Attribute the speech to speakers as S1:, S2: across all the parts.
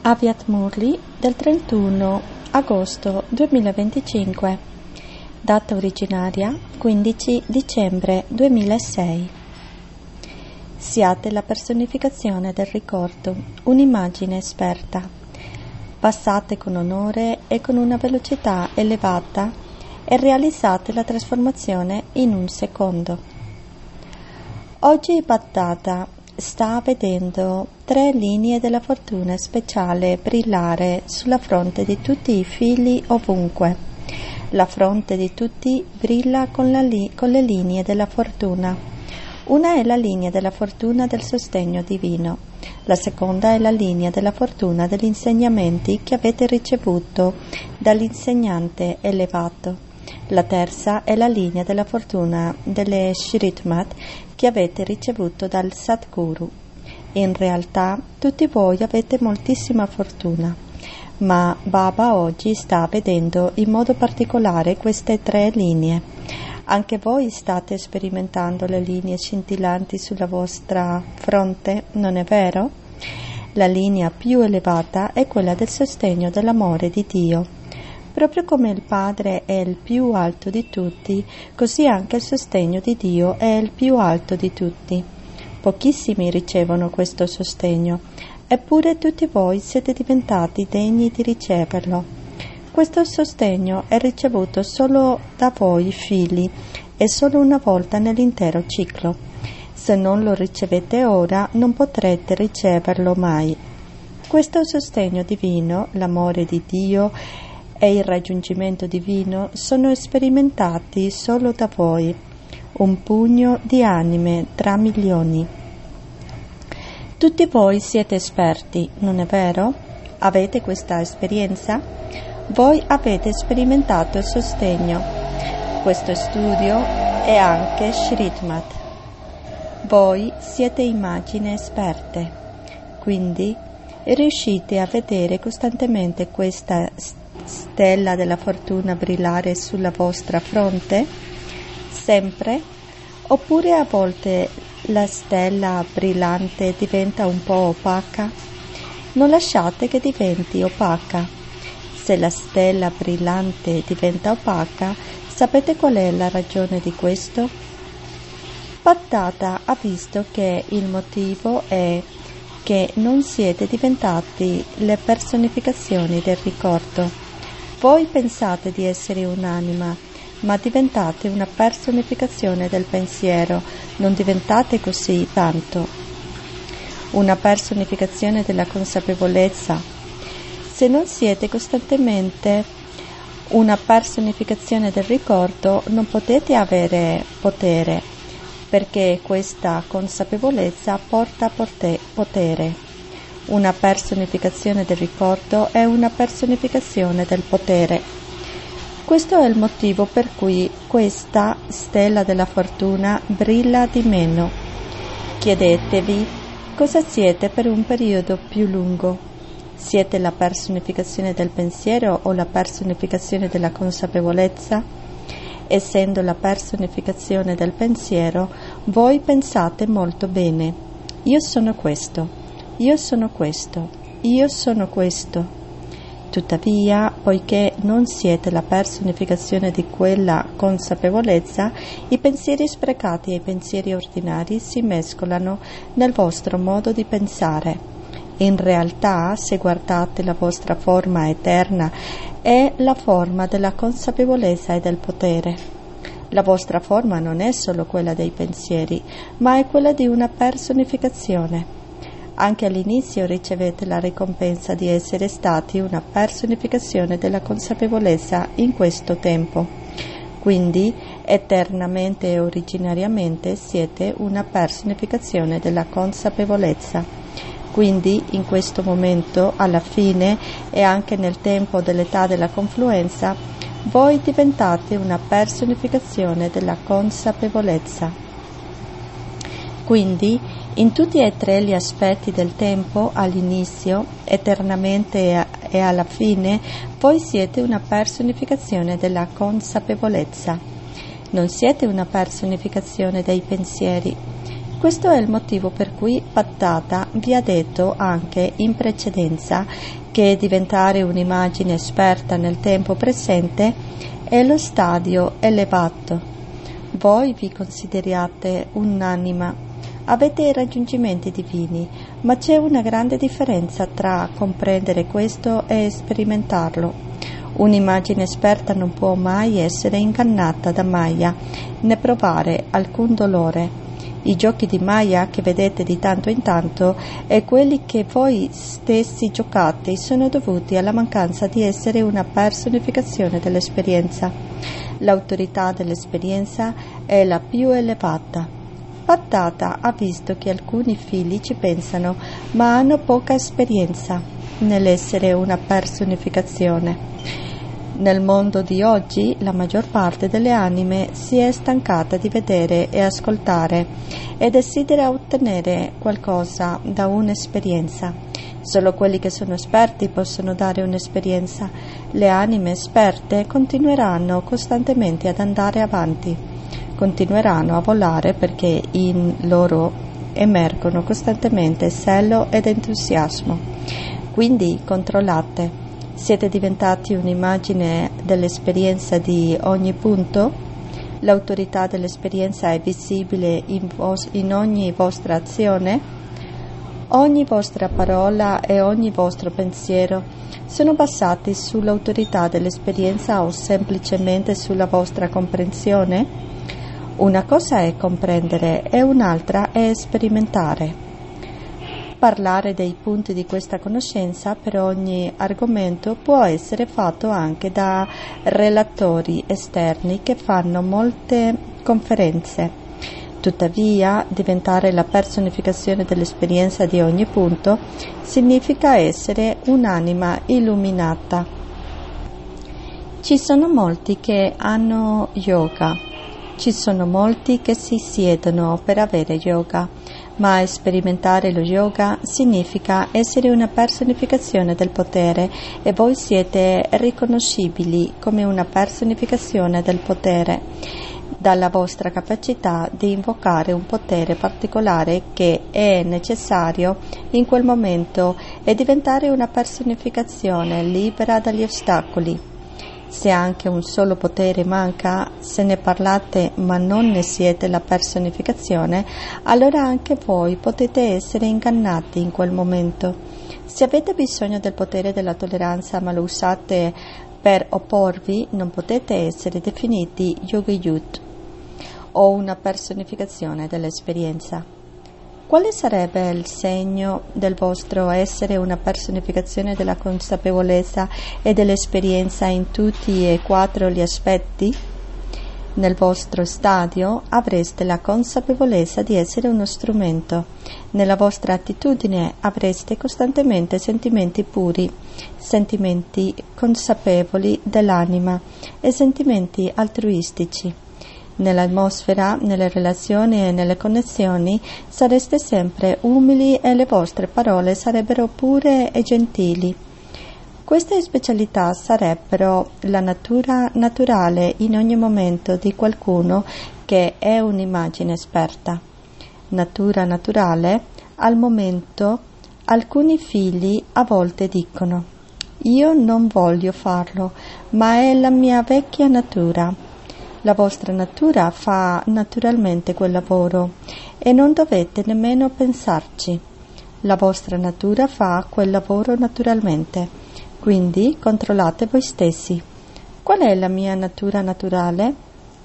S1: Aviat Murli del 31 agosto 2025, data originaria 15 dicembre 2006. Siate la personificazione del ricordo, un'immagine esperta. Passate con onore e con una velocità elevata e realizzate la trasformazione in un secondo. Oggi Battata sta vedendo 3 linee della fortuna speciale brillare sulla fronte di tutti i figli ovunque. La fronte di tutti brilla con le linee della fortuna. Una è la linea della fortuna del sostegno divino. La seconda è la linea della fortuna degli insegnamenti che avete ricevuto dall'insegnante elevato. La terza è la linea della fortuna delle Shritmat che avete ricevuto dal Sadguru. In realtà tutti voi avete moltissima fortuna, ma Baba oggi sta vedendo in modo particolare queste 3 linee. Anche voi state sperimentando le linee scintillanti sulla vostra fronte, non è vero? La linea più elevata è quella del sostegno dell'amore di Dio. Proprio come il Padre è il più alto di tutti, così anche il sostegno di Dio è il più alto di tutti. Pochissimi ricevono questo sostegno, eppure tutti voi siete diventati degni di riceverlo. Questo sostegno è ricevuto solo da voi figli e solo una volta nell'intero ciclo. Se non lo ricevete ora, non potrete riceverlo mai. Questo sostegno divino, l'amore di Dio e il raggiungimento divino sono sperimentati solo da voi, un pugno di anime tra milioni. Tutti voi siete esperti, non è vero? Avete questa esperienza? Voi avete sperimentato il sostegno. Questo studio è anche Shritmat. Voi siete immagini esperte, quindi riuscite a vedere costantemente questa stella della fortuna brillare sulla vostra fronte? Sempre? Oppure a volte la stella brillante diventa un po' opaca? Non lasciate che diventi opaca. Se la stella brillante diventa opaca, sapete qual è la ragione di questo? Battata ha visto che il motivo è che non siete diventati le personificazioni del ricordo. Voi pensate di essere un'anima, ma diventate una personificazione del pensiero, non diventate così tanto. Una personificazione della consapevolezza. Se non siete costantemente una personificazione del ricordo, non potete avere potere, perché questa consapevolezza porta potere. Una personificazione del ricordo è una personificazione del potere. Questo è il motivo per cui questa stella della fortuna brilla di meno. Chiedetevi cosa siete per un periodo più lungo. Siete la personificazione del pensiero o la personificazione della consapevolezza? Essendo la personificazione del pensiero, voi pensate molto bene. Io sono questo. Io sono questo, io sono questo. Tuttavia, poiché non siete la personificazione di quella consapevolezza, i pensieri sprecati e i pensieri ordinari si mescolano nel vostro modo di pensare. In realtà, se guardate la vostra forma eterna, è la forma della consapevolezza e del potere. La vostra forma non è solo quella dei pensieri, ma è quella di una personificazione. Anche all'inizio ricevete la ricompensa di essere stati una personificazione della consapevolezza in questo tempo. Quindi, eternamente e originariamente siete una personificazione della consapevolezza. Quindi, in questo momento, alla fine e anche nel tempo dell'età della confluenza, voi diventate una personificazione della consapevolezza. Quindi, in tutti e 3 gli aspetti del tempo, all'inizio, eternamente e alla fine, voi siete una personificazione della consapevolezza. Non siete una personificazione dei pensieri. Questo è il motivo per cui Paddata vi ha detto anche in precedenza che diventare un'immagine esperta nel tempo presente è lo stadio elevato. Voi vi consideriate un'anima, avete i raggiungimenti divini, ma c'è una grande differenza tra comprendere questo e sperimentarlo. Un'immagine esperta non può mai essere ingannata da Maya, né provare alcun dolore. I giochi di Maya che vedete di tanto in tanto e quelli che voi stessi giocate sono dovuti alla mancanza di essere una personificazione dell'esperienza. L'autorità dell'esperienza è la più elevata. Paddata ha visto che alcuni figli ci pensano, ma hanno poca esperienza nell'essere una personificazione. Nel mondo di oggi la maggior parte delle anime si è stancata di vedere e ascoltare e desidera ottenere qualcosa da un'esperienza. Solo quelli che sono esperti possono dare un'esperienza. Le anime esperte continueranno costantemente ad andare avanti, continueranno a volare perché in loro emergono costantemente zelo ed entusiasmo. Quindi controllate. Siete diventati un'immagine dell'esperienza di ogni punto? L'autorità dell'esperienza è visibile in ogni vostra azione? Ogni vostra parola e ogni vostro pensiero sono basati sull'autorità dell'esperienza o semplicemente sulla vostra comprensione? Una cosa è comprendere e un'altra è sperimentare. Parlare dei punti di questa conoscenza per ogni argomento può essere fatto anche da relatori esterni che fanno molte conferenze. Tuttavia, diventare la personificazione dell'esperienza di ogni punto significa essere un'anima illuminata. Ci sono molti che hanno yoga, ci sono molti che si siedono per avere yoga. Ma sperimentare lo yoga significa essere una personificazione del potere e voi siete riconoscibili come una personificazione del potere dalla vostra capacità di invocare un potere particolare che è necessario in quel momento e diventare una personificazione libera dagli ostacoli. Se anche un solo potere manca, se ne parlate ma non ne siete la personificazione, allora anche voi potete essere ingannati in quel momento. Se avete bisogno del potere della tolleranza ma lo usate per opporvi, non potete essere definiti Yogi-Yut o una personificazione dell'esperienza. Quale sarebbe il segno del vostro essere una personificazione della consapevolezza e dell'esperienza in tutti e quattro gli aspetti? Nel vostro stadio avreste la consapevolezza di essere uno strumento. Nella vostra attitudine avreste costantemente sentimenti puri, sentimenti consapevoli dell'anima e sentimenti altruistici. Nell'atmosfera, nelle relazioni e nelle connessioni sareste sempre umili e le vostre parole sarebbero pure e gentili. Queste specialità sarebbero la natura naturale in ogni momento di qualcuno che è un'immagine esperta. Natura naturale, al momento, alcuni figli a volte dicono: «Io non voglio farlo, ma è la mia vecchia natura». La vostra natura fa naturalmente quel lavoro e non dovete nemmeno pensarci. La vostra natura fa quel lavoro naturalmente, quindi controllate voi stessi. Qual è la mia natura naturale?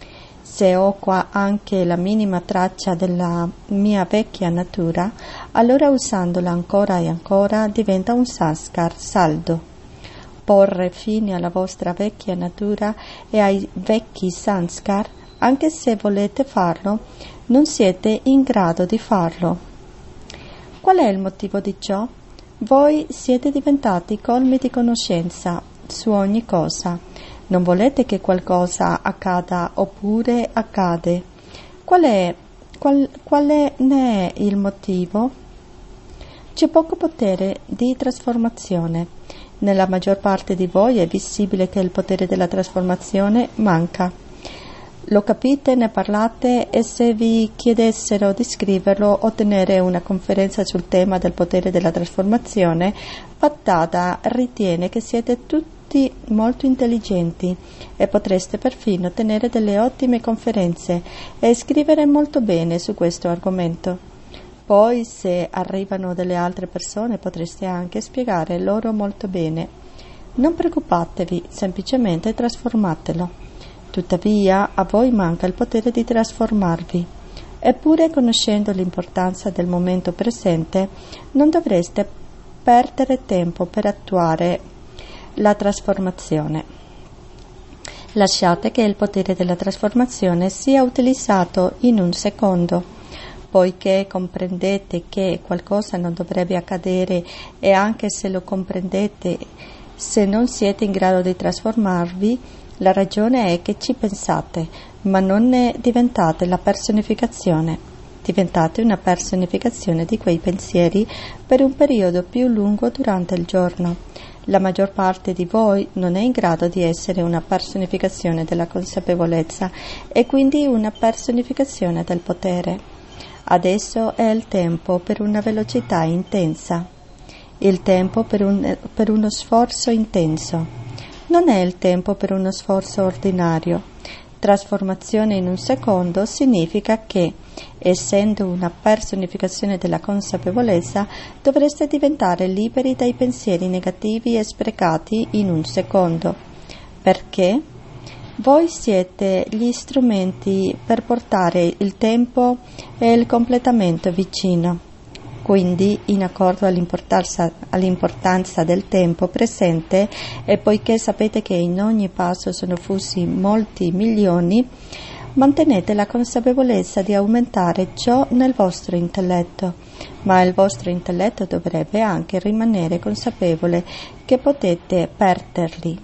S1: Se ho qua anche la minima traccia della mia vecchia natura, allora usandola ancora e ancora diventa un sanskar saldo. Porre fine alla vostra vecchia natura e ai vecchi sanskar, anche se volete farlo, non siete in grado di farlo. Qual è il motivo di ciò? Voi siete diventati colmi di conoscenza su ogni cosa. Non volete che qualcosa accada oppure accade. Quale ne è il motivo? C'è poco potere di trasformazione. Nella maggior parte di voi è visibile che il potere della trasformazione manca. Lo capite, ne parlate e se vi chiedessero di scriverlo o tenere una conferenza sul tema del potere della trasformazione, Paddada ritiene che siete tutti molto intelligenti e potreste perfino tenere delle ottime conferenze e scrivere molto bene su questo argomento. Poi, se arrivano delle altre persone, potreste anche spiegare loro molto bene. Non preoccupatevi, semplicemente trasformatelo. Tuttavia, a voi manca il potere di trasformarvi. Eppure, conoscendo l'importanza del momento presente, non dovreste perdere tempo per attuare la trasformazione. Lasciate che il potere della trasformazione sia utilizzato in un secondo. Poiché comprendete che qualcosa non dovrebbe accadere e anche se lo comprendete, se non siete in grado di trasformarvi, la ragione è che ci pensate, ma non ne diventate la personificazione. Diventate una personificazione di quei pensieri per un periodo più lungo durante il giorno. La maggior parte di voi non è in grado di essere una personificazione della consapevolezza e quindi una personificazione del potere. Adesso è il tempo per una velocità intensa, il tempo per uno sforzo intenso. Non è il tempo per uno sforzo ordinario. Trasformazione in un secondo significa che, essendo una personificazione della consapevolezza, dovreste diventare liberi dai pensieri negativi e sprecati in un secondo. Perché? Voi siete gli strumenti per portare il tempo e il completamento vicino. Quindi, in accordo all'importanza del tempo presente e poiché sapete che in ogni passo sono fusi molti milioni, mantenete la consapevolezza di aumentare ciò nel vostro intelletto, ma il vostro intelletto dovrebbe anche rimanere consapevole che potete perderli.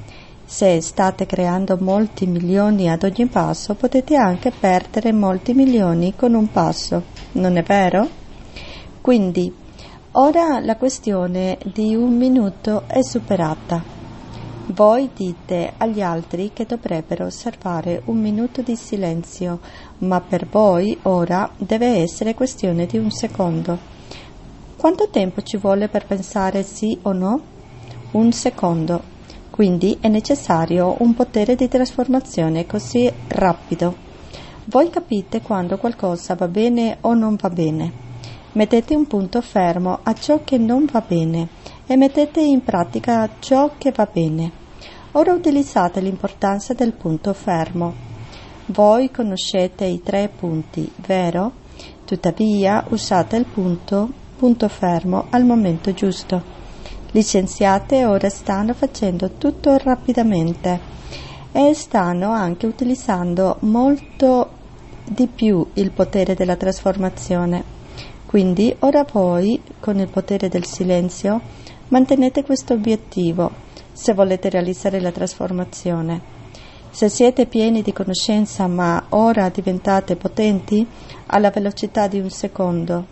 S1: Se state creando molti milioni ad ogni passo, potete anche perdere molti milioni con un passo, non è vero? Quindi, ora la questione di 1 minuto è superata. Voi dite agli altri che dovrebbero osservare 1 minuto di silenzio, ma per voi ora deve essere questione di 1 secondo. Quanto tempo ci vuole per pensare sì o no? 1 secondo. Quindi è necessario un potere di trasformazione così rapido. Voi capite quando qualcosa va bene o non va bene. Mettete un punto fermo a ciò che non va bene e mettete in pratica ciò che va bene. Ora utilizzate l'importanza del punto fermo. Voi conoscete i 3 punti, vero? Tuttavia usate il punto fermo al momento giusto. Gli scienziati ora stanno facendo tutto rapidamente e stanno anche utilizzando molto di più il potere della trasformazione. Quindi ora voi, con il potere del silenzio, mantenete questo obiettivo se volete realizzare la trasformazione. Se siete pieni di conoscenza ma ora diventate potenti alla velocità di 1 secondo.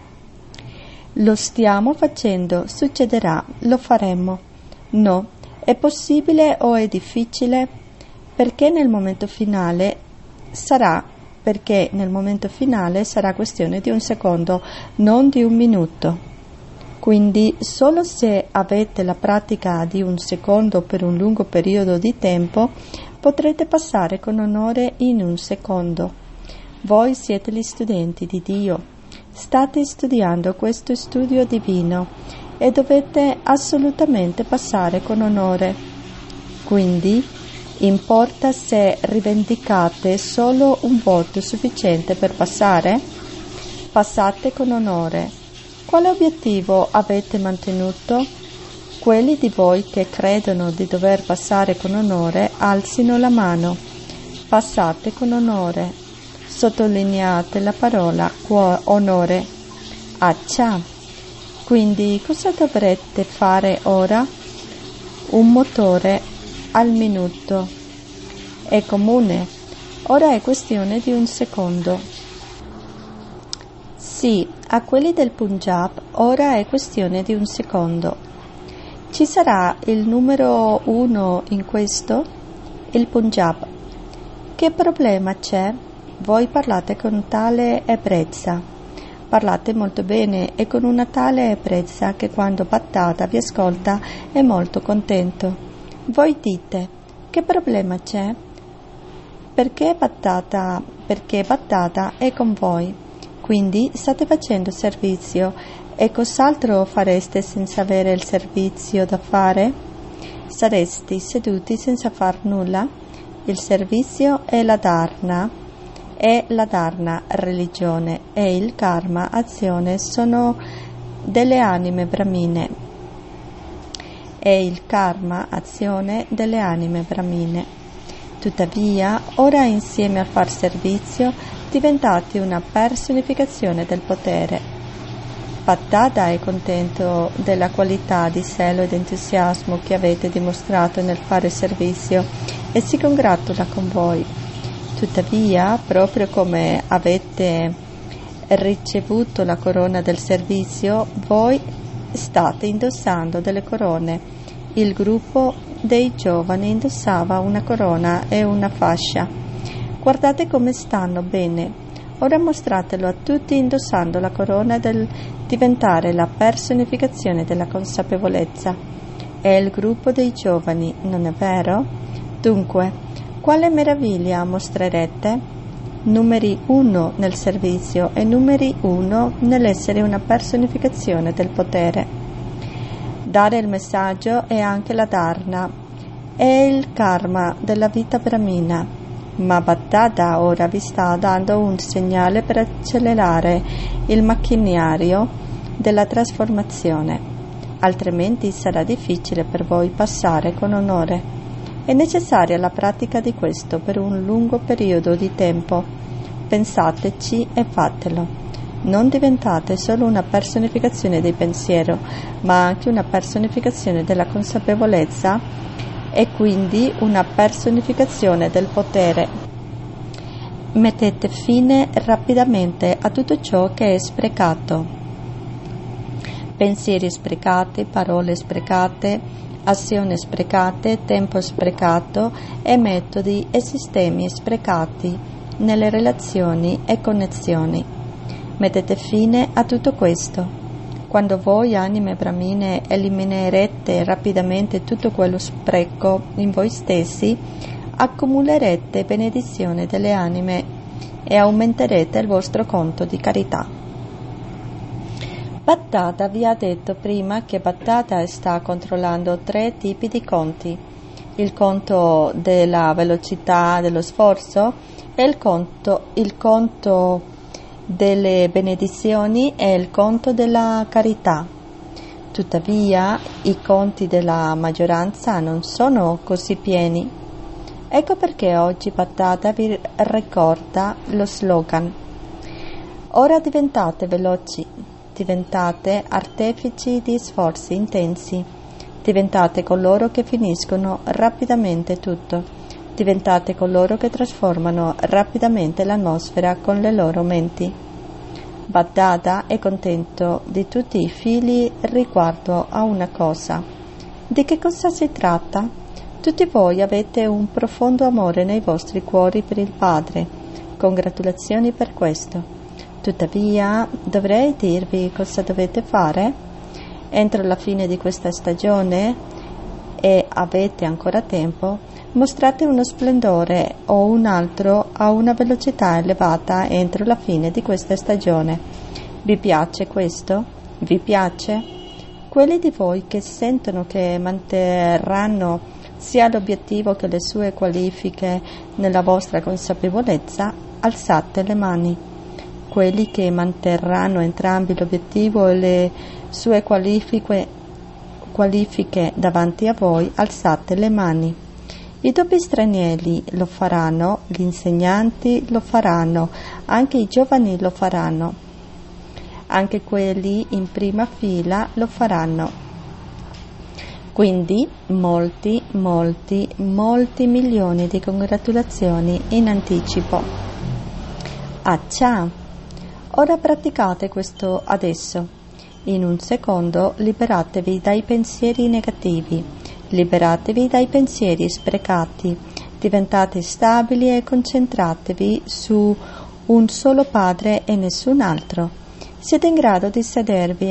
S1: Lo stiamo facendo, succederà, lo faremo. No, è possibile o è difficile? Perché nel momento finale sarà questione di 1 secondo, non di 1 minuto. Quindi solo se avete la pratica di 1 secondo per un lungo periodo di tempo potrete passare con onore in 1 secondo. Voi siete gli studenti di Dio, state studiando questo studio divino e dovete assolutamente passare con onore. Quindi importa se rivendicate solo un voto sufficiente per passare? Passate con onore. Quale obiettivo avete mantenuto? Quelli di voi che credono di dover passare con onore, alzino la mano. Passate con onore. Sottolineate la parola onore. Accia. Quindi cosa dovrete fare ora? Un motore al minuto. È comune. Ora è questione di 1 secondo. Sì, a quelli del Punjab ora è questione di 1 secondo. Ci sarà il numero 1 in questo? Il Punjab. Che problema c'è? Voi parlate con tale ebbrezza. Parlate molto bene e con una tale ebbrezza che quando Bhattata vi ascolta è molto contento. Voi dite: che problema c'è? Perché Bhattata è con voi. Quindi state facendo servizio e cos'altro fareste senza avere il servizio da fare? Saresti seduti senza far nulla? Il servizio è la dharna, religione, e il karma, azione, sono delle anime brahmine. Tuttavia, ora insieme a far servizio, diventate una personificazione del potere. Bhattata è contento della qualità di zelo ed entusiasmo che avete dimostrato nel fare servizio e si congratula con voi. Tuttavia, proprio come avete ricevuto la corona del servizio, voi state indossando delle corone. Il gruppo dei giovani indossava una corona e una fascia. Guardate come stanno bene. Ora mostratelo a tutti indossando la corona del diventare la personificazione della consapevolezza. È il gruppo dei giovani, non è vero? Dunque, quale meraviglia mostrerete? Numeri 1 nel servizio e numeri 1 nell'essere una personificazione del potere. Dare il messaggio è anche la dharna, è il karma della vita brahmina. Ma Bhattata ora vi sta dando un segnale per accelerare il macchinario della trasformazione, altrimenti sarà difficile per voi passare con onore. È necessaria la pratica di questo per un lungo periodo di tempo. Pensateci e fatelo. Non diventate solo una personificazione del pensiero, ma anche una personificazione della consapevolezza e quindi una personificazione del potere. Mettete fine rapidamente a tutto ciò che è sprecato. Pensieri sprecati, parole sprecate, azioni sprecate, tempo sprecato e metodi e sistemi sprecati nelle relazioni e connessioni. Mettete fine a tutto questo. Quando voi, anime brahmine, eliminerete rapidamente tutto quello spreco in voi stessi, accumulerete benedizione delle anime e aumenterete il vostro conto di carità. Bhattata vi ha detto prima che Bhattata sta controllando 3 tipi di conti: il conto della velocità dello sforzo, e il conto delle benedizioni e il conto della carità. Tuttavia, i conti della maggioranza non sono così pieni. Ecco perché oggi Bhattata vi ricorda lo slogan: ora diventate veloci, diventate artefici di sforzi intensi, diventate coloro che finiscono rapidamente tutto. Diventate coloro che trasformano rapidamente l'atmosfera con le loro menti. Bhattata è contento di tutti i figli riguardo a una cosa. Di che cosa si tratta? Tutti voi avete un profondo amore nei vostri cuori per il Padre. Congratulazioni per questo. Tuttavia, dovrei dirvi cosa dovete fare? Entro la fine di questa stagione, e avete ancora tempo, mostrate uno splendore o un altro a una velocità elevata entro la fine di questa stagione. Vi piace questo? Vi piace? Quelli di voi che sentono che manterranno sia l'obiettivo che le sue qualifiche nella vostra consapevolezza, alzate le mani. Quelli che manterranno entrambi l'obiettivo e le sue qualifiche davanti a voi, alzate le mani. I doppi stranieri lo faranno, gli insegnanti lo faranno, anche i giovani lo faranno, anche quelli in prima fila lo faranno. Quindi molti milioni di congratulazioni in anticipo. Accia! Ora praticate questo adesso. In un secondo liberatevi dai pensieri negativi. Liberatevi dai pensieri sprecati, Diventate stabili e concentratevi su un solo Padre e nessun altro. Siete in grado di sedervi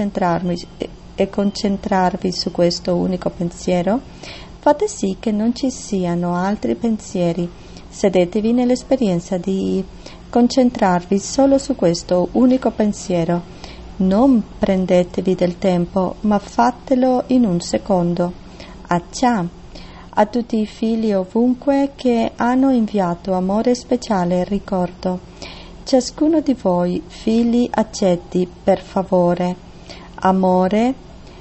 S1: e concentrarvi su questo unico pensiero? Fate sì che non ci siano altri pensieri. Sedetevi nell'esperienza di concentrarvi solo su questo unico pensiero. Non prendetevi del tempo, ma fatelo in un secondo. Accia! A tutti i figli ovunque che hanno inviato amore speciale e ricordo. Ciascuno di voi, figli, accetti, per favore, amore,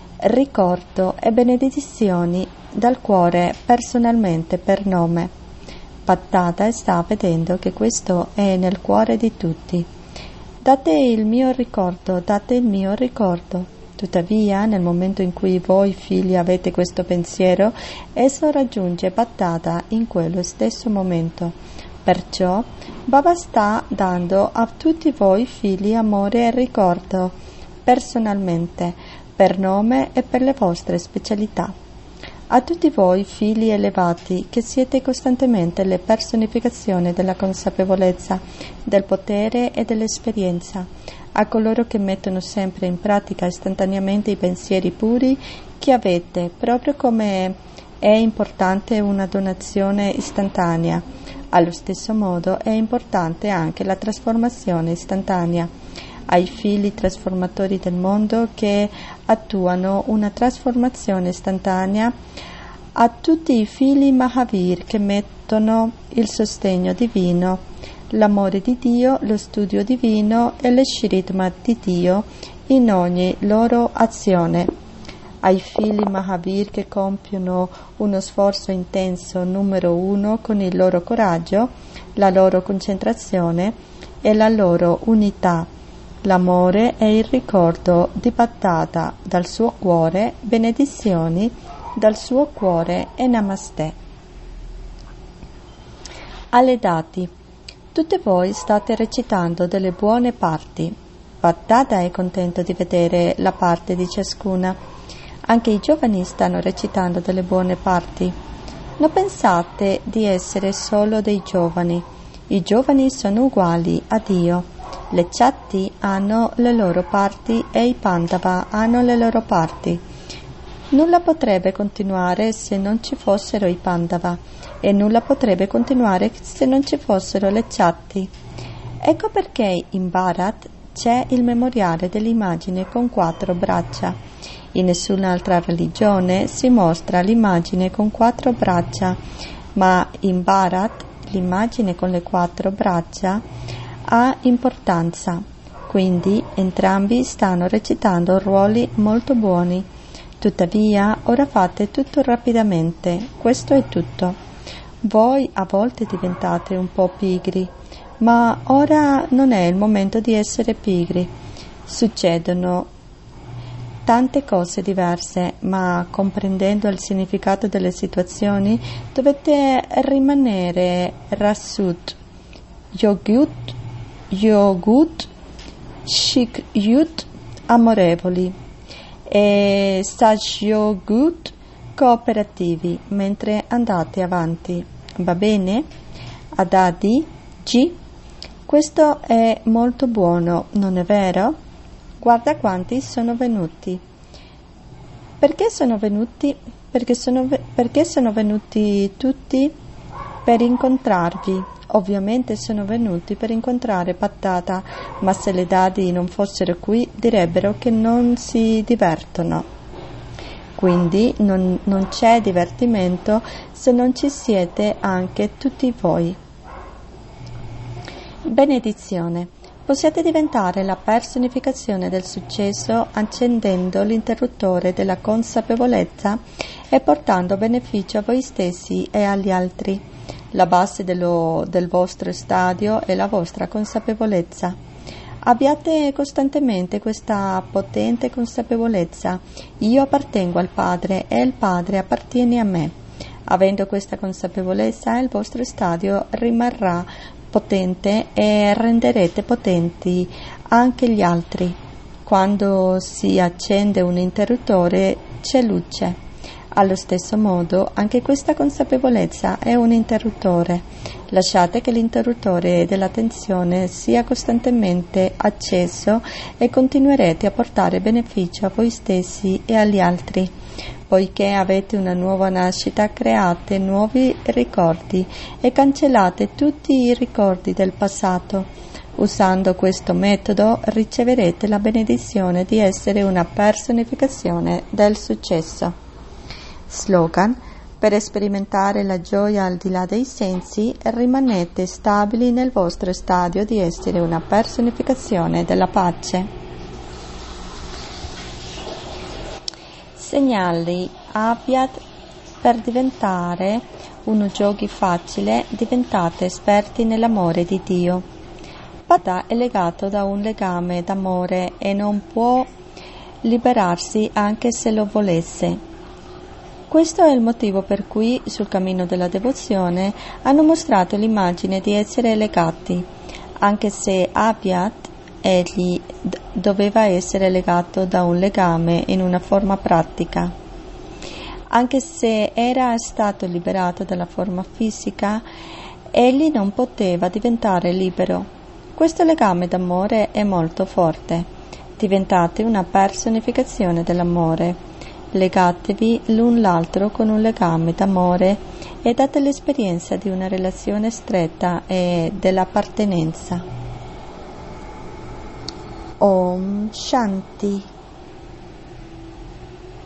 S1: ricordo e benedizioni dal cuore personalmente per nome. Pattata sta vedendo che questo è nel cuore di tutti. Date il mio ricordo, date il mio ricordo. Tuttavia, nel momento in cui voi figli avete questo pensiero, esso raggiunge Pattata in quello stesso momento. Perciò Baba sta dando a tutti voi figli amore e ricordo, personalmente, per nome e per le vostre specialità. A tutti voi figli elevati, che siete costantemente le personificazioni della consapevolezza, del potere e dell'esperienza, a coloro che mettono sempre in pratica istantaneamente i pensieri puri che avete, proprio come è importante una donazione istantanea, allo stesso modo è importante anche la trasformazione istantanea. Ai figli trasformatori del mondo che attuano una trasformazione istantanea, a tutti i figli Mahavir che mettono il sostegno divino, l'amore di Dio, lo studio divino e le Shritma di Dio in ogni loro azione. Ai figli Mahavir che compiono uno sforzo intenso numero 1 con il loro coraggio, la loro concentrazione e la loro unità, l'amore e il ricordo di Pattata dal suo cuore, benedizioni dal suo cuore e Namaste. Alle dati. Tutte voi state recitando delle buone parti. Pattata è contento di vedere la parte di ciascuna. Anche i giovani stanno recitando delle buone parti. Non pensate di essere solo dei giovani. I giovani sono uguali a Dio. Le Chatti hanno le loro parti e i Pandava hanno le loro parti. Nulla potrebbe continuare se non ci fossero i Pandava e nulla potrebbe continuare se non ci fossero le Chatti. Ecco perché in Bharat c'è il memoriale dell'immagine con 4 braccia. In nessun'altra religione si mostra l'immagine con 4 braccia, ma in Bharat l'immagine con le 4 braccia ha importanza. Quindi entrambi stanno recitando ruoli molto buoni. Tuttavia, ora fate tutto rapidamente. Questo è tutto. Voi a volte diventate un po' pigri, ma ora non è il momento di essere pigri. Succedono tante cose diverse, ma comprendendo il significato delle situazioni dovete rimanere rassut, yogut, shikyut, amorevoli e sajyogut, cooperativi mentre andate avanti. Va bene? Adadi G. Questo è molto buono, non è vero? Guarda quanti sono venuti. Perché sono venuti? Perché sono venuti tutti per incontrarvi. Ovviamente sono venuti per incontrare Pattata, ma se le Dadi non fossero qui direbbero che non si divertono. Quindi non c'è divertimento se non ci siete anche tutti voi. Benedizione. Possiate diventare la personificazione del successo accendendo l'interruttore della consapevolezza e portando beneficio a voi stessi e agli altri. La base del vostro stadio è la vostra consapevolezza. Abbiate costantemente questa potente consapevolezza. Io appartengo al Padre e il Padre appartiene a me. Avendo questa consapevolezza, il vostro stadio rimarrà potente e renderete potenti anche gli altri. Quando si accende un interruttore c'è luce. Allo stesso modo, anche questa consapevolezza è un interruttore. Lasciate che l'interruttore dell'attenzione sia costantemente acceso e continuerete a portare beneficio a voi stessi e agli altri. Poiché avete una nuova nascita, create nuovi ricordi e cancellate tutti i ricordi del passato. Usando questo metodo riceverete la benedizione di essere una personificazione del successo. Slogan: per sperimentare la gioia al di là dei sensi, rimanete stabili nel vostro stadio di essere una personificazione della pace. Segnali Abhyad: per diventare uno yogi facile, diventate esperti nell'amore di Dio. Pada è legato da un legame d'amore e non può liberarsi anche se lo volesse. Questo è il motivo per cui sul cammino della devozione hanno mostrato l'immagine di essere legati, anche se Abhyad egli doveva essere legato da un legame in una forma pratica. Anche se era stato liberato dalla forma fisica, egli non poteva diventare libero. Questo legame d'amore è molto forte. Diventate una personificazione dell'amore. Legatevi l'un l'altro con un legame d'amore e date l'esperienza di una relazione stretta e dell'appartenenza. Om Shanti.